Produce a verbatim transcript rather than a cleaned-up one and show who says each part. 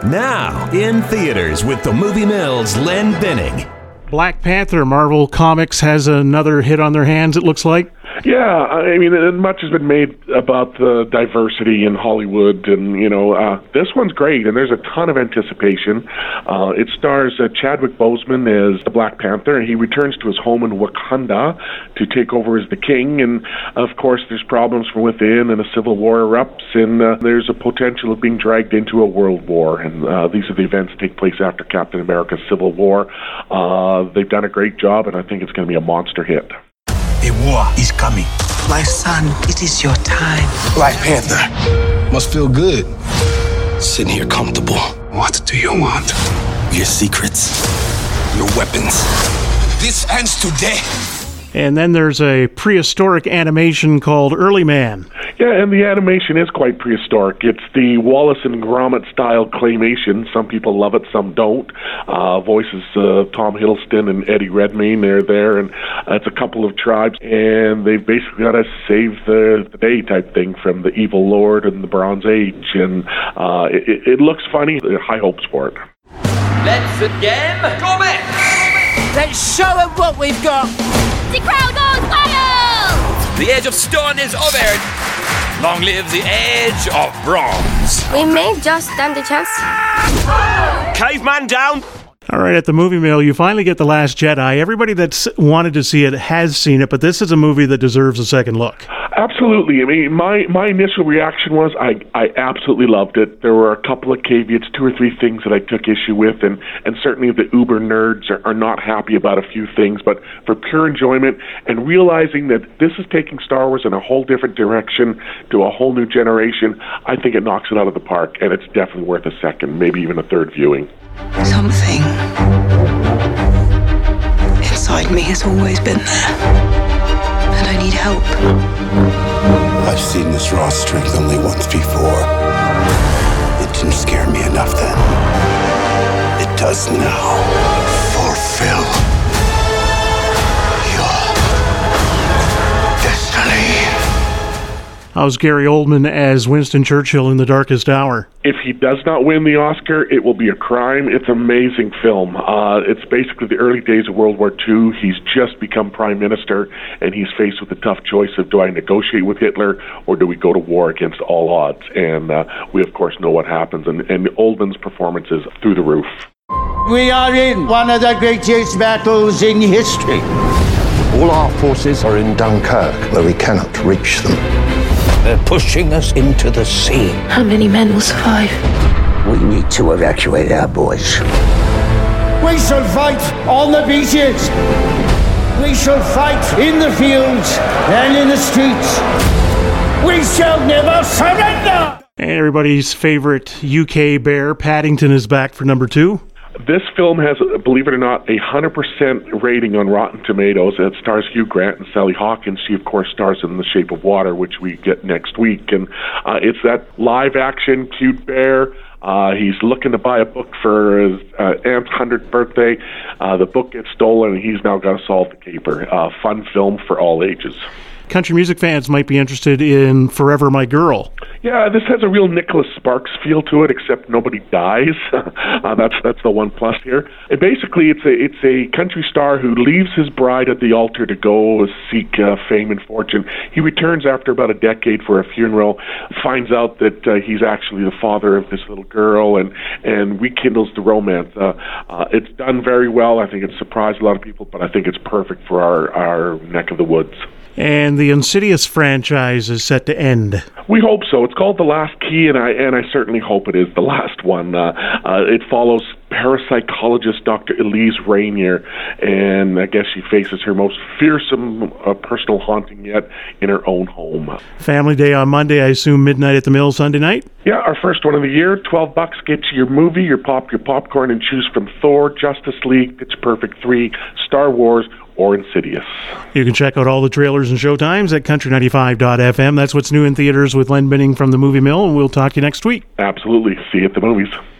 Speaker 1: Now, in theaters with the Movie Mill's Len Binning.
Speaker 2: Black Panther, Marvel Comics has another hit on their hands, it looks like.
Speaker 3: Yeah, I mean, much has been made about the diversity in Hollywood, and, you know, uh, this one's great, and there's a ton of anticipation. Uh, it stars uh, Chadwick Boseman as the Black Panther, and he returns to his home in Wakanda to take over as the king, and, of course, there's problems from within, and a civil war erupts, and uh, there's a potential of being dragged into a world war, and uh, these are the events that take place after Captain America's Civil War. Uh, they've done a great job, and I think it's going to be a monster hit.
Speaker 4: A war is coming.
Speaker 5: My son, it is your time.
Speaker 4: Black Panther. Must feel good. Sitting here comfortable.
Speaker 5: What do you want?
Speaker 4: Your secrets. Your weapons. This ends today.
Speaker 2: And then there's a prehistoric animation called Early Man.
Speaker 3: Yeah, and the animation is quite prehistoric. It's the Wallace and Gromit style claymation. Some people love it, some don't. Uh, voices uh, Tom Hiddleston and Eddie Redmayne, they're there, and uh, it's a couple of tribes, and they've basically got to save the, the day type thing from the evil lord and the Bronze Age, and uh, it, it looks funny. High hopes for it.
Speaker 6: Let's again go back.
Speaker 7: Let's show them what we've got.
Speaker 8: The crowd goes wild!
Speaker 6: The age of stone is over. Long live the age of bronze.
Speaker 8: We may just stand a chance.
Speaker 6: Caveman down.
Speaker 2: All right, at the Movie Mill, you finally get The Last Jedi. Everybody that's wanted to see it has seen it, but this is a movie that deserves a second look.
Speaker 3: Absolutely. I mean, my, my initial reaction was I, I absolutely loved it. There were a couple of caveats, two or three things that I took issue with, and, and certainly the uber nerds are, are not happy about a few things, but for pure enjoyment and realizing that this is taking Star Wars in a whole different direction to a whole new generation, I think it knocks it out of the park, and it's definitely worth a second, maybe even a third viewing.
Speaker 5: Something inside me has always been there, and I need help.
Speaker 4: I've seen this raw strength only once before. It didn't scare me enough then. It does now. Fulfill your destiny.
Speaker 2: How's Gary Oldman as Winston Churchill in The Darkest Hour?
Speaker 3: If he does not win the Oscar, it will be a crime. It's an amazing film. Uh, it's basically the early days of World War Two. He's just become prime minister, and he's faced with the tough choice of, do I negotiate with Hitler, or do we go to war against all odds? And uh, we, of course, know what happens. And, and Oldman's performance is through the roof.
Speaker 9: We are in one of the greatest battles in history.
Speaker 10: All our forces are in Dunkirk, where we cannot reach them.
Speaker 11: They're pushing us into the sea.
Speaker 8: How many men will survive?
Speaker 11: We need to evacuate our boys.
Speaker 9: We shall fight on the beaches. We shall fight in the fields and in the streets. We shall never surrender!
Speaker 2: And everybody's favorite U K bear, Paddington, is back for number two.
Speaker 3: This film has, believe it or not, a one hundred percent rating on Rotten Tomatoes. It stars Hugh Grant and Sally Hawkins. She, of course, stars in The Shape of Water, which we get next week. And uh, it's that live-action, cute bear. Uh, he's looking to buy a book for his uh, aunt's hundredth birthday. Uh, the book gets stolen, and he's now got to solve the caper. Uh, fun film for all ages.
Speaker 2: Country music fans might be interested in Forever My Girl.
Speaker 3: Yeah, this has a real Nicholas Sparks feel to it, except nobody dies. uh, that's that's the one plus here. And basically, it's a it's a country star who leaves his bride at the altar to go seek uh, fame and fortune. He returns after about a decade for a funeral, finds out that uh, he's actually the father of this little girl, and and rekindles the romance. Uh, uh, it's done very well. I think it surprised a lot of people, but I think it's perfect for our our neck of the woods.
Speaker 2: And the Insidious franchise is set to end.
Speaker 3: We hope so. It's called The Last Key, and I and I certainly hope it is the last one. Uh, uh, it follows parapsychologist Doctor Elise Rainier, and I guess she faces her most fearsome uh, personal haunting yet in her own home.
Speaker 2: Family Day on Monday, I assume midnight at the Mill Sunday night?
Speaker 3: Yeah, our first one of the year. Twelve bucks gets you your movie, your pop, your popcorn, and choose from Thor, Justice League, Pitch Perfect three, Star Wars, or Insidious.
Speaker 2: You can check out all the trailers and showtimes at country ninety-five dot f m. That's what's new in theaters with Len Binning from the Movie Mill, and we'll talk to you next week.
Speaker 3: Absolutely. See you at the movies.